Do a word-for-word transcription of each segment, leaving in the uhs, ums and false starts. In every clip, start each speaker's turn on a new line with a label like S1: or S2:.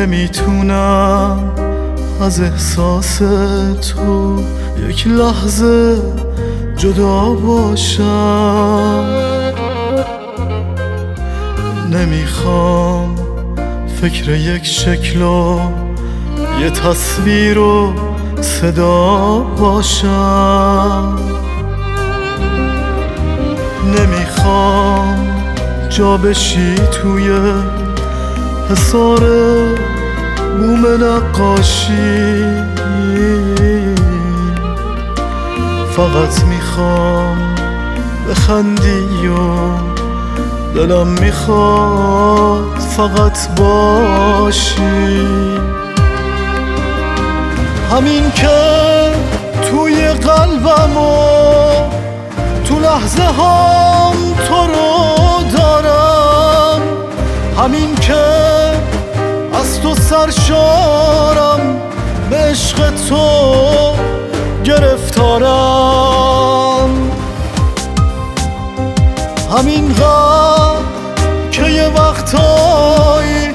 S1: نمیتونم از احساس تو یک لحظه جدا باشم. نمیخوام فکر یک شکل و یه تصویر و صدا باشم. نمیخوام جا بشی توی حصار بوم نقاشی. فقط میخوام بخندی و دلم میخواد فقط باشی. همین که توی قلبم و تو لحظه هام تو رو دارم. همین که از تو سرشارم، به عشق تو گرفتارم. همین غم که یه وقتایی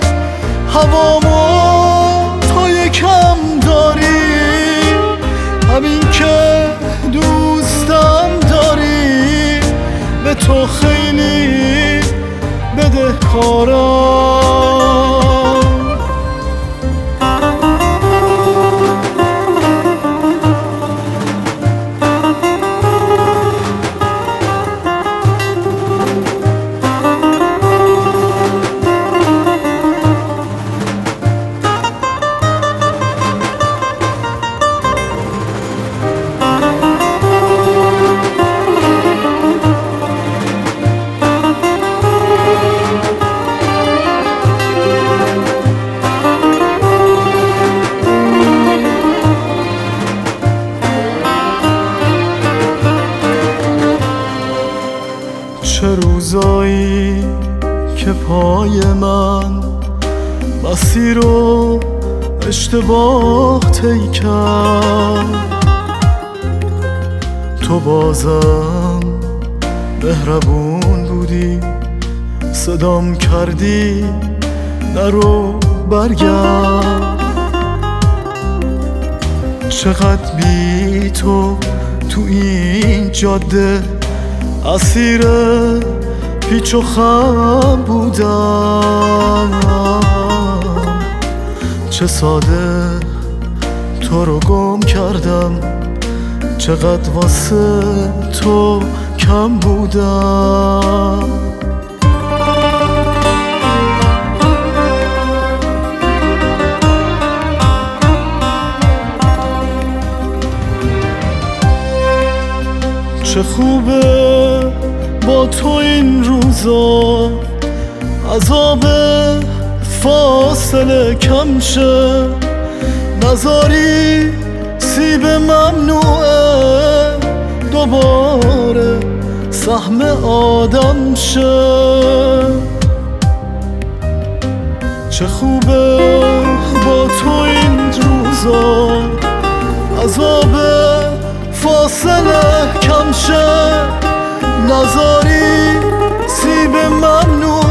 S1: هوامو تو یکم داری. همین که دوستم داری، به تو خیلی بدهکارم. چه روزایی که پای من مسیر رو اشتباه طی کرد. تو بازم مهربون بودی، صدام کردی نرو برگرد. چقدر بی تو تو این جاده اسیر پیچ و خم بودم. چه ساده تو رو گم کردم، چقدر واسه تو کم بودم. چه خوبه با تو این روزا، عذاب فاصله کم شه. نذاری سیب ممنوعه دوباره سهم آدم شه. چه خوبه با تو این روزا، عذاب فاصله کم شه. نذاری سیب ممنوع